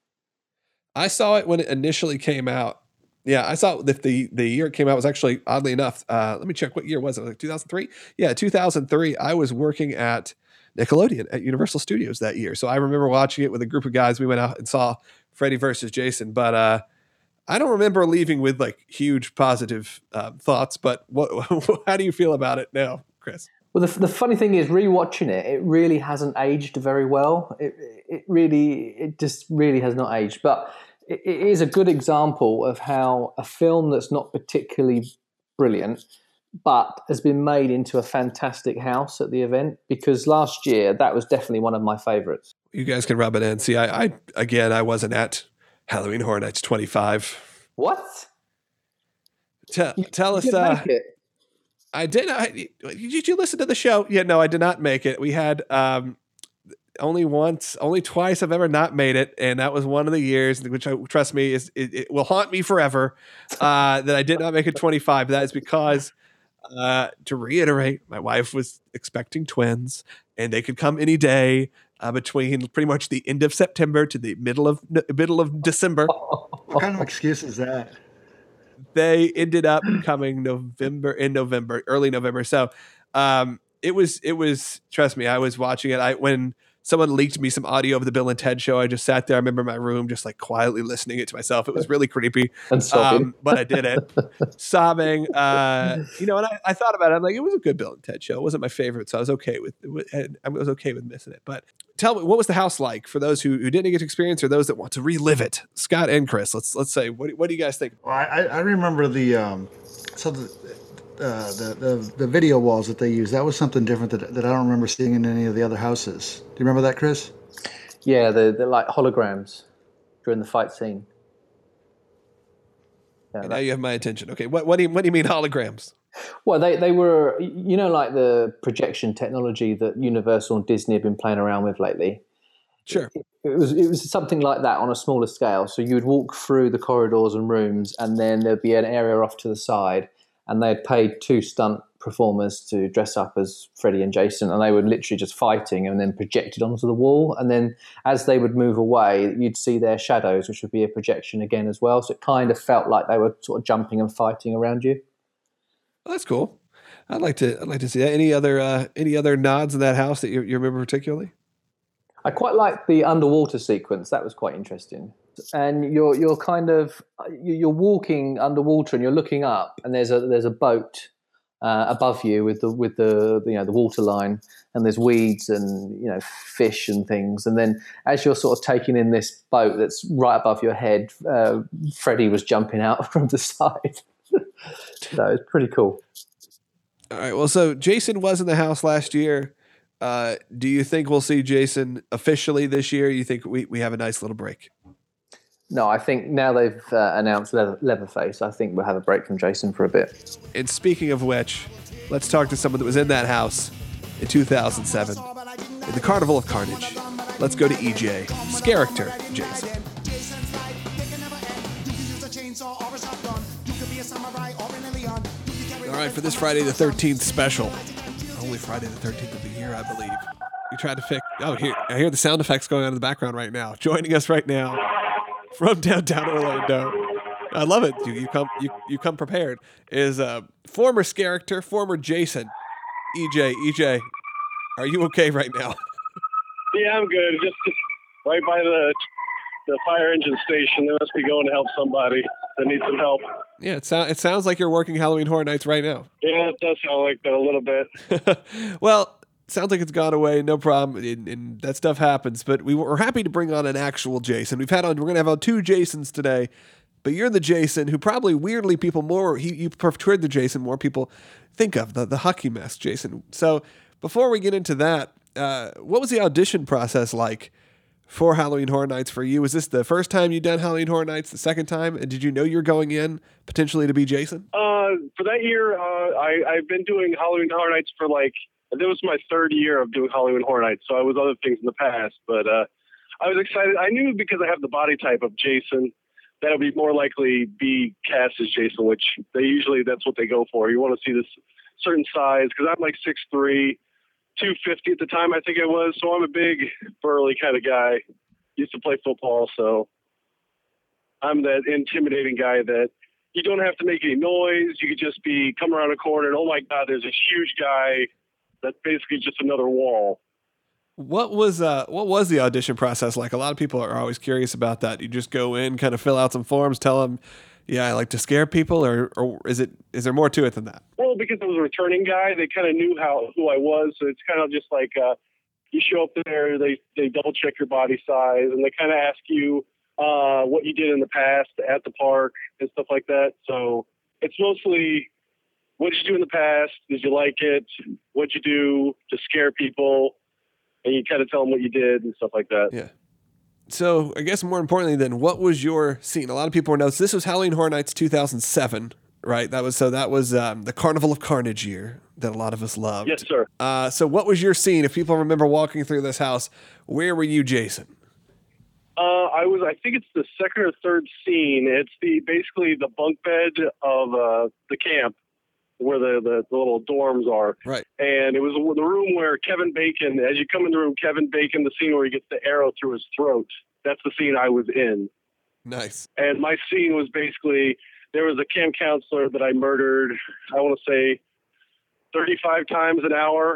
I saw it when it initially came out. Yeah, I saw that the the year it came out was actually, oddly enough, uh, let me check, what year was it? Like two thousand three? Yeah, two thousand three. I was working at Nickelodeon at Universal Studios that year. So I remember watching it with a group of guys. We went out and saw Freddy versus Jason, but uh, I don't remember leaving with like huge positive uh, thoughts. But what? How do you feel about it now, Chris? Well, the, the funny thing is, rewatching it, it really hasn't aged very well. It, it really, it just really has not aged. But it, it is a good example of how a film that's not particularly brilliant, but has been made into a fantastic house at the event. Because last year, that was definitely one of my favorites. You guys can rub it in. See, I, I again, I wasn't at Halloween Horror Nights twenty-five. What? Tell, You- tell you us. didn't Uh, make it. I did. I, did you listen to the show? Yeah, no, I did not make it. We had um, only once, only twice I've ever not made it, and that was one of the years, which I, trust me, is it, it will haunt me forever. Uh, that I did not make it twenty-five. That is because, uh, to reiterate, my wife was expecting twins, and they could come any day uh, between pretty much the end of September to the middle of middle of December. What kind of excuse is that? They ended up coming November in November, early November. So um, it was, it was, trust me, I was watching it. I, when someone leaked me some audio of the Bill and Ted show, I just sat there. I remember in my room, just like quietly listening it to myself. It was really creepy. And sobbing. Um, but I did it, sobbing. Uh, you know, and I, I thought about it. I'm like, it was a good Bill and Ted show. It wasn't my favorite, so I was okay with it. I was okay with missing it. But tell me, what was the house like for those who, who didn't get to experience, or those that want to relive it? Scott and Chris, let's let's say, what, what do you guys think? Well, I, I remember the um, so the, uh, the the the video walls that they used. That was something different that, that I don't remember seeing in any of the other houses. Do you remember that, Chris? Yeah, they're, they're like holograms during the fight scene. Yeah, Now that- you have my attention. Okay, what what do you what do you mean holograms? Well, they, they were, you know, like the projection technology that Universal and Disney have been playing around with lately. Sure. It was it was something like that on a smaller scale. So you would walk through the corridors and rooms, and then there'd be an area off to the side, and they'd paid two stunt performers to dress up as Freddy and Jason, and they were literally just fighting and then projected onto the wall. And then as they would move away, you'd see their shadows, which would be a projection again as well. So it kind of felt like they were sort of jumping and fighting around you. Well, that's cool. I'd like to I'd like to see that. Any other uh, any other nods in that house that you, you remember particularly? I quite liked the underwater sequence. That was quite interesting. And you're you're kind of you're walking underwater and you're looking up, and there's a there's a boat uh, above you with the with the you know the water line, and there's weeds and you know fish and things. And then as you're sort of taking in this boat that's right above your head, uh, Freddy was jumping out from the side. So it's pretty cool. All right. Well, so Jason was in the house last year. Uh, do you think we'll see Jason officially this year? You think we, we have a nice little break? No, I think now they've uh, announced Leather, Leatherface, I think we'll have a break from Jason for a bit. And speaking of which, let's talk to someone that was in that house in two thousand seven in the Carnival of Carnage. Let's go to E J, character Jason. Jason's life, they can never end. You can use a chainsaw or a shotgun. You can be a samurai or an alien. You can carry All right, for this Friday the thirteenth special, only Friday the thirteenth of the year, I believe. We tried to fix. Oh, here I hear the sound effects going on in the background right now. Joining us right now, from downtown Orlando. I love it. You, you come you, you come prepared. Is uh, former character, former Jason, E J. E J, are you okay right now? Yeah, I'm good. Just, just right by the the fire engine station. They must be going to help somebody that needs some help. Yeah, it, so- it sounds like you're working Halloween Horror Nights right now. Yeah, it does sound like that a little bit. Well, sounds like it's gone away. No problem. And, and that stuff happens. But we were happy to bring on an actual Jason. We've had on. We're gonna have on two Jasons today. But you're the Jason who probably weirdly people more. He, you portrayed the Jason more people think of the the hockey mask Jason. So before we get into that, uh, what was the audition process like for Halloween Horror Nights for you? Was this the first time you'd done Halloween Horror Nights? The second time? And did you know you're going in potentially to be Jason? Uh, for that year, uh, I, I've been doing Halloween Horror Nights for like, this was my third year of doing Halloween Horror Nights. So I was other things in the past, but uh, I was excited. I knew because I have the body type of Jason that would be more likely be cast as Jason, which they usually, that's what they go for. You want to see this certain size, because I'm like six three, two fifty at the time, I think I was. So I'm a big, burly kind of guy. Used to play football, so I'm that intimidating guy that you don't have to make any noise. You could just be come around a corner and, oh my God, there's this huge guy that's basically just another wall. What was uh what was the audition process like? A lot of people are always curious about that. You just go in, kind of fill out some forms, tell them, yeah, I like to scare people, or or is it is there more to it than that? Well, because I was a returning guy, they kind of knew how who I was, so it's kind of just like uh, you show up there, they they double check your body size, and they kind of ask you uh, what you did in the past at the park and stuff like that. So it's mostly what did you do in the past? Did you like it? What'd you do to scare people? And you kind of tell them what you did and stuff like that. Yeah. So I guess more importantly then, what was your scene? A lot of people know this was Halloween Horror Nights two thousand seven, right? That was so that was um, the Carnival of Carnage year that a lot of us loved. Yes, sir. Uh, so what was your scene? If people remember walking through this house, where were you, Jason? Uh, I was. I think it's the second or third scene. It's the basically the bunk bed of uh, the camp, where the, the, the little dorms are. Right. And it was the room where Kevin Bacon, as you come in the room, Kevin Bacon, the scene where he gets the arrow through his throat. That's the scene I was in. Nice. And my scene was basically, there was a camp counselor that I murdered, I want to say, thirty-five times an hour.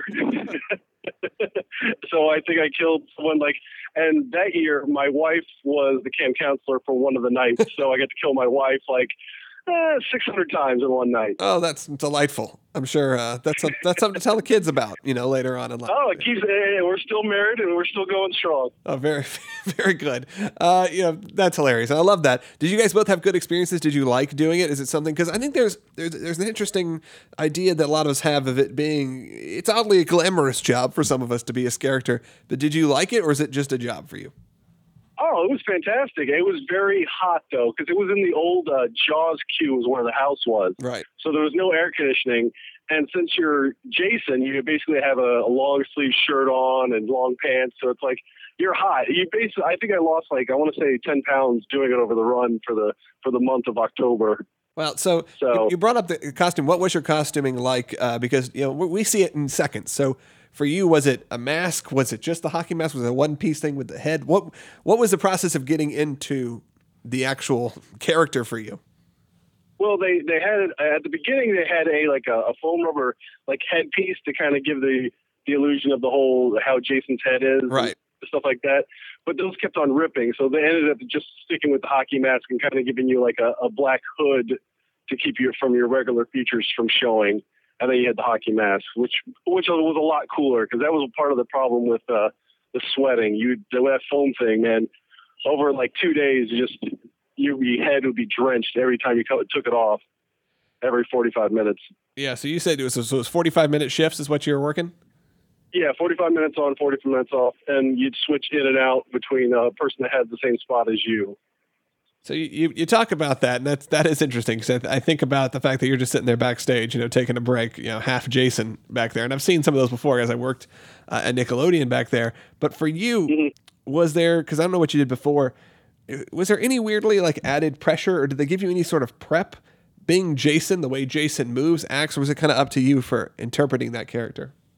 So I think I killed someone like, and that year my wife was the camp counselor for one of the nights. So I got to kill my wife like, Eh, six hundred times in one night. Oh, that's delightful. I'm sure uh, that's a, that's something to tell the kids about, you know, later on in life. Oh, it keeps, eh, we're still married and we're still going strong. Oh, very, very good. Uh, you know, that's hilarious. I love that. Did you guys both have good experiences? Did you like doing it? Is it something? Because I think there's, there's there's an interesting idea that a lot of us have of it being, it's oddly a glamorous job for some of us to be a character. But did you like it, or is it just a job for you? Oh, it was fantastic. It was very hot, though, because it was in the old uh, Jaws queue was where the house was. Right. So there was no air conditioning. And since you're Jason, you basically have a, a long sleeve shirt on and long pants. So it's like you're hot. You basically, I think I lost like, I want to say ten pounds doing it over the run for the for the month of October. Well, so, so you brought up the costume. What was your costuming like? Uh, because, you know, we see it in seconds. So for you, was it a mask? Was it just the hockey mask? Was it a one-piece thing with the head? What What was the process of getting into the actual character for you? Well, they, they had it at the beginning. They had a like a, a foam rubber like headpiece to kind of give the, the illusion of the whole how Jason's head is, right? And stuff like that. But those kept on ripping, so they ended up just sticking with the hockey mask and kind of giving you like a, a black hood to keep you from your regular features from showing. And then you had the hockey mask, which which was a lot cooler because that was part of the problem with uh, the sweating. You that foam thing, man. Over like two days, just your, your head would be drenched every time you took it off. Every forty-five minutes. Yeah. So you said it was so it was forty-five minute shifts is what you were working. Yeah, forty-five minutes on, forty-five minutes off, and you'd switch in and out between a person that had the same spot as you. So you, you, you talk about that, and that's, that is interesting, because I, th- I think about the fact that you're just sitting there backstage, you know, taking a break, you know, half Jason back there. And I've seen some of those before as I worked uh, at Nickelodeon back there. But for you, mm-hmm. was there, because I don't know what you did before, was there any weirdly like added pressure, or did they give you any sort of prep being Jason, the way Jason moves, acts, or was it kind of up to you for interpreting that character?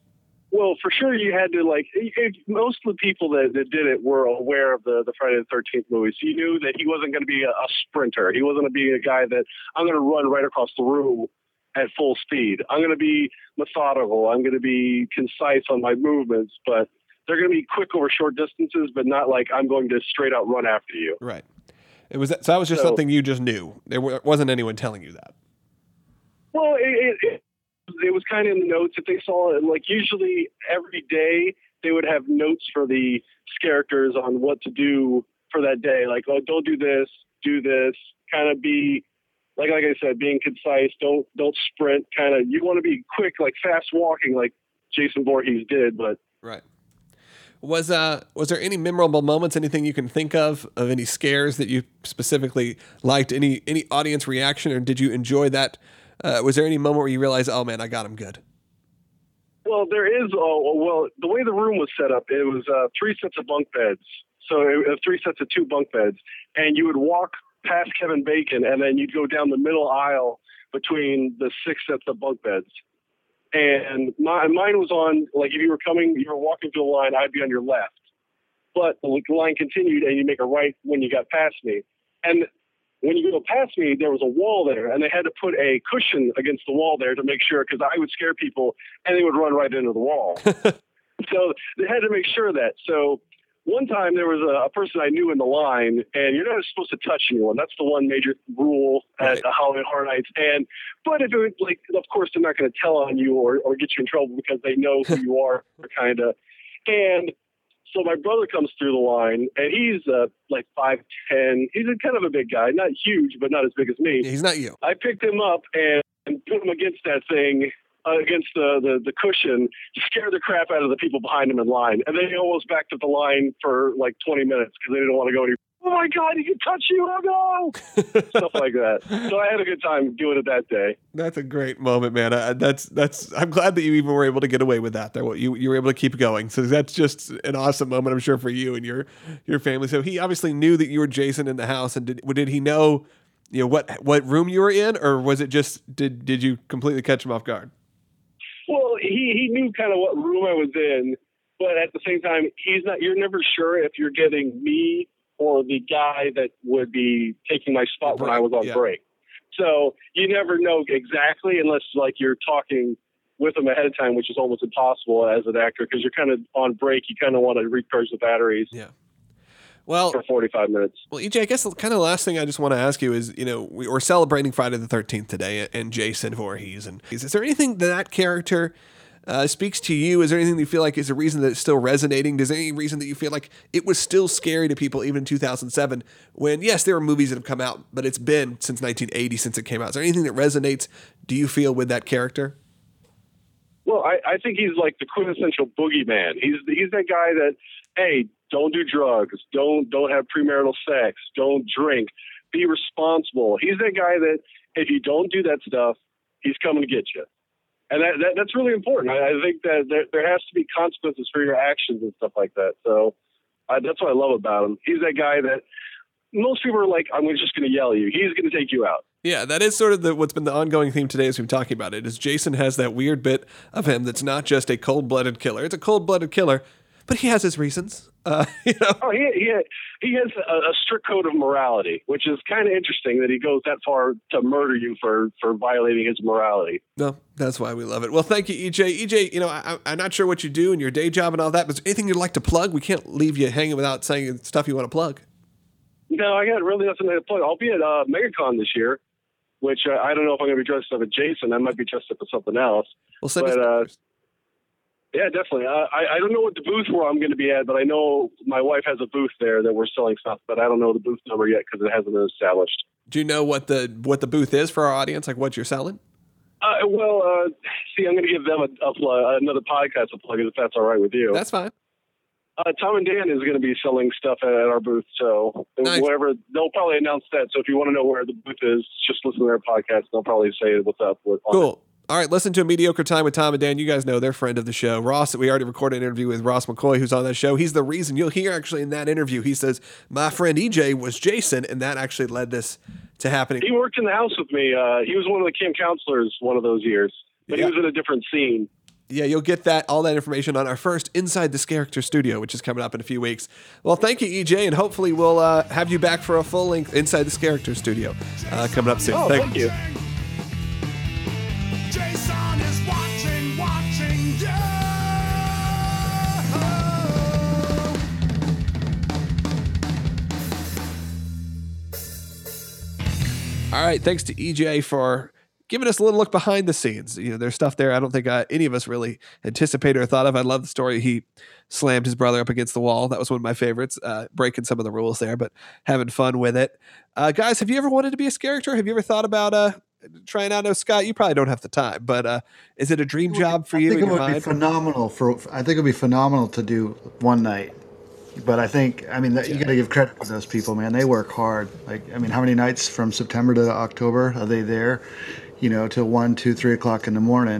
Well, for sure, you had to, like, it, most of the people that, that did it were aware of the, the Friday the thirteenth movie. So you knew that he wasn't going to be a, a sprinter. He wasn't going to be a guy that I'm going to run right across the room at full speed. I'm going to be methodical. I'm going to be concise on my movements, but they're going to be quick over short distances, but not like I'm going to straight out run after you. Right. It was, so that was just So- something you just knew. There wa- wasn't anyone telling you that. Well, it, it, it, it was kind of in the notes if they saw it. Like usually every day they would have notes for the characters on what to do for that day. Like, oh, don't do this, do this. Kind of be like, like I said, being concise. Don't don't sprint. Kind of, you want to be quick, like fast walking, like Jason Voorhees did. But Right. Was uh was there any memorable moments, anything you can think of, of any scares that you specifically liked, any any audience reaction, or did you enjoy that? Uh, was there any moment where you realized, oh man, I got him good? well, there is. Oh, well, the way the room was set up, it was uh, three sets of bunk beds. So it was three sets of two bunk beds, and you would walk past Kevin Bacon, and then you'd go down the middle aisle between the six sets of bunk beds. And my, mine was on, like, if you were coming, you were walking through the line, I'd be on your left. But the line continued, and you make a right when you got past me. And when you go past me, there was a wall there, and they had to put a cushion against the wall there to make sure, because I would scare people, and they would run right into the wall. So they had to make sure of that. So one time there was a, a person I knew in the line, and you're not supposed to touch anyone. That's the one major rule Right. at uh, Halloween Horror Nights. And but if it was like, of course, they're not going to tell on you or, or get you in trouble because they know who you are, kind of. And so my brother comes through the line, and he's uh, like five ten. He's a kind of a big guy, not huge, but not as big as me. He's not you. I picked him up and, and put him against that thing, uh, against the, the, the cushion, to scare the crap out of the people behind him in line. And they almost backed up the line for like twenty minutes because they didn't want to go any. Oh my God, he can touch you! Oh no! Stuff like that. So I had a good time doing it that day. That's a great moment, man. I, that's that's. I'm glad that you even were able to get away with that. There, you you were able to keep going. So that's just an awesome moment, I'm sure, for you and your your family. So he obviously knew that you were Jason in the house, and did did he know, you know, what what room you were in, or was it just did did you completely catch him off guard? Well, he, he knew kind of what room I was in, but at the same time, he's not. You're never sure if you're getting me or the guy that would be taking my spot when I was on Yeah. break. So you never know exactly unless like you're talking with them ahead of time, which is almost impossible as an actor because you're kind of on break. You kind of want to recharge the batteries Yeah. Well, for forty-five minutes. Well, E J, I guess the kind of last thing I just want to ask you is, you know, we, we're celebrating Friday the thirteenth today, and Jason Voorhees. And is, is there anything that that character uh, speaks to you? Is there anything that you feel like is a reason that it's still resonating? Is there any reason that you feel like it was still scary to people even in two thousand seven when, yes, there are movies that have come out, but it's been since nineteen eighty since it came out. Is there anything that resonates, do you feel, with that character? Well, I, I think he's like the quintessential boogeyman. He's he's that guy that, hey, don't do drugs, don't don't have premarital sex, don't drink, be responsible. He's that guy that if you don't do that stuff, he's coming to get you. And that, that that's really important. I, I think that there, there has to be consequences for your actions and stuff like that. So I, that's what I love about him. He's that guy that most people are like, I'm just going to yell at you. He's going to take you out. Yeah, that is sort of the, what's been the ongoing theme today as we've been talking about it, is Jason has that weird bit of him that's not just a cold-blooded killer. It's a cold-blooded killer, but he has his reasons. Uh, you know? Oh, he he, he has a, a strict code of morality, which is kind of interesting that he goes that far to murder you for, for violating his morality. No, that's why we love it. Well, thank you, E J. E J, you know, I, I'm not sure what you do in your day job and all that, but is there anything you'd like to plug? We can't leave you hanging without saying stuff you want to plug. No, I got really nothing to plug. I'll be at uh, MegaCon this year, which uh, I don't know if I'm going to be dressed up as Jason. I might be dressed up as something else. We'll send But, us uh, pictures. Yeah, definitely. Uh, I, I don't know what the booth where I'm going to be at, but I know my wife has a booth there that we're selling stuff, but I don't know the booth number yet because it hasn't been established. Do you know what the what the booth is for our audience, like what you're selling? Uh, well, uh, see, I'm going to give them a, a plug, another podcast to plug if that's all right with you. That's fine. Uh, Tom and Dan is going to be selling stuff at, at our booth, so Nice. whatever, they'll probably announce that. So if you want to know where the booth is, just listen to their podcast. They'll probably say what's up. With, on it. Cool. All right, listen to A Mediocre Time with Tom and Dan. You guys know they're friend of the show. Ross, we already recorded an interview with Ross McCoy, who's on that show. He's the reason. You'll hear actually in that interview, he says, my friend E J was Jason, and that actually led this to happening. He worked in the house with me. Uh, he was one of the camp counselors one of those years, but Yeah. he was in a different scene. Yeah, you'll get that all that information on our first Inside This Character Studio, which is coming up in a few weeks. Well, thank you, E J, and hopefully we'll uh, have you back for a full-length Inside This Character Studio uh, coming up soon. Oh, thank you. Jason is watching, watching you. All right, thanks to E J for giving us a little look behind the scenes. You know, there's stuff there I don't think uh, any of us really anticipated or thought of. I love the story. He slammed his brother up against the wall. That was one of my favorites, uh, breaking some of the rules there, but having fun with it. Uh, guys, have you ever wanted to be a character? Have you ever thought about uh, trying out? No, Scott, you probably don't have the time, but uh, is it a dream job for you? I think in it your would be mind? phenomenal for. I think it would be phenomenal to do one night. But I think, I mean, that, you got to give credit to those people, man. They work hard. Like, I mean, how many nights from September to October are they there? You know, till one, two, three o'clock in the morning.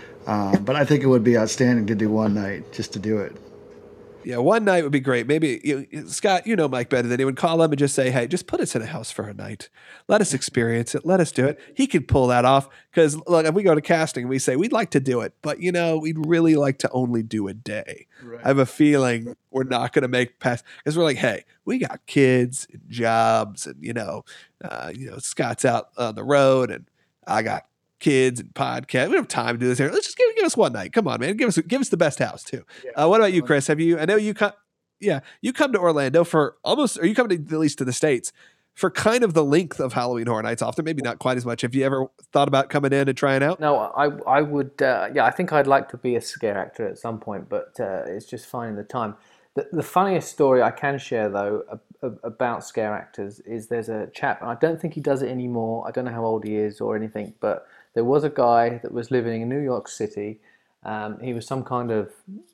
Um, but I think it would be outstanding to do one night just to do it. Yeah, one night would be great. Maybe, you know, Scott, you know Mike better than anyone. Call him and just say, hey, just put us in a house for a night. Let us experience it. Let us do it. He could pull that off. Because, look, if we go to casting and we say, we'd like to do it, but, you know, we'd really like to only do a day. Right. I have a feeling we're not going to make past, because we're like, hey, we got kids and jobs and, you know, uh, you know, Scott's out on the road and I got kids and podcast. We don't have time to do this here. Let's just give, give us one night. Come on, man. Give us give us the best house too. Yeah. Uh, what about you, Chris? Have you? I know you come. Yeah, you come to Orlando for almost, or you come to at least to the States for kind of the length of Halloween Horror Nights. Often, maybe not quite as much. Have you ever thought about coming in and trying out? No, I I would. Uh, yeah, I think I'd like to be a scare actor at some point, but uh, it's just finding the time. The, the funniest story I can share though ab- about scare actors is there's a chap, and I don't think he does it anymore. I don't know how old he is or anything, but there was a guy that was living in New York City. Um, he was some kind of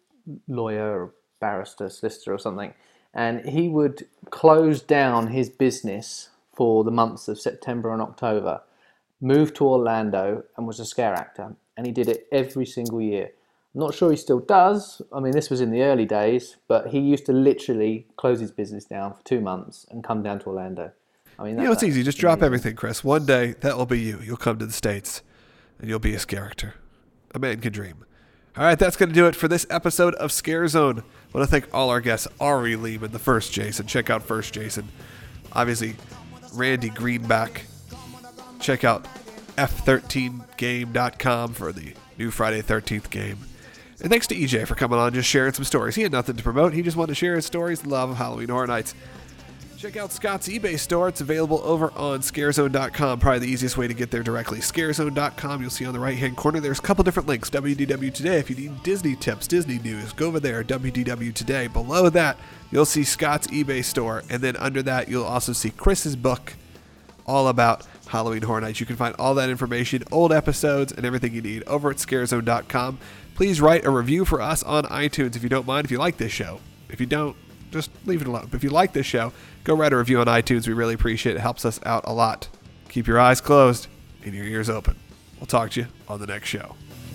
lawyer or barrister, solicitor or something. And he would close down his business for the months of September and October, moved to Orlando and was a scare actor. And he did it every single year. I'm not sure he still does. I mean, this was in the early days, but he used to literally close his business down for two months and come down to Orlando. I mean, that, you know, it's easy. Just drop everything, Chris. One day, that will be you. You'll come to the States. And you'll be a character. A man can dream. All right, that's going to do it for this episode of Scare Zone. I want to thank all our guests, Ari Lehman, the first Jason. Check out First Jason. Obviously, Randy Greenback. Check out F thirteen game dot com for the new Friday thirteenth game. And thanks to E J for coming on and just sharing some stories. He had nothing to promote. He just wanted to share his stories and love of Halloween Horror Nights. Check out Scott's eBay store. It's available over on scare zone dot com. Probably the easiest way to get there directly. scare zone dot com. You'll see on the right-hand corner, there's a couple different links. W D W Today, if you need Disney tips, Disney news, go over there, W D W Today. Below that, you'll see Scott's eBay store. And then under that, you'll also see Chris's book, all about Halloween Horror Nights. You can find all that information, old episodes, and everything you need over at scare zone dot com. Please write a review for us on iTunes if you don't mind, if you like this show. If you don't, just leave it alone. But if you like this show, go write a review on iTunes. We really appreciate it. It helps us out a lot. Keep your eyes closed and your ears open. We'll talk to you on the next show.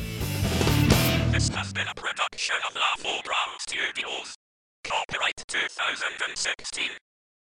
This has been a production of La Full Brown Studios. Copyright two thousand sixteen.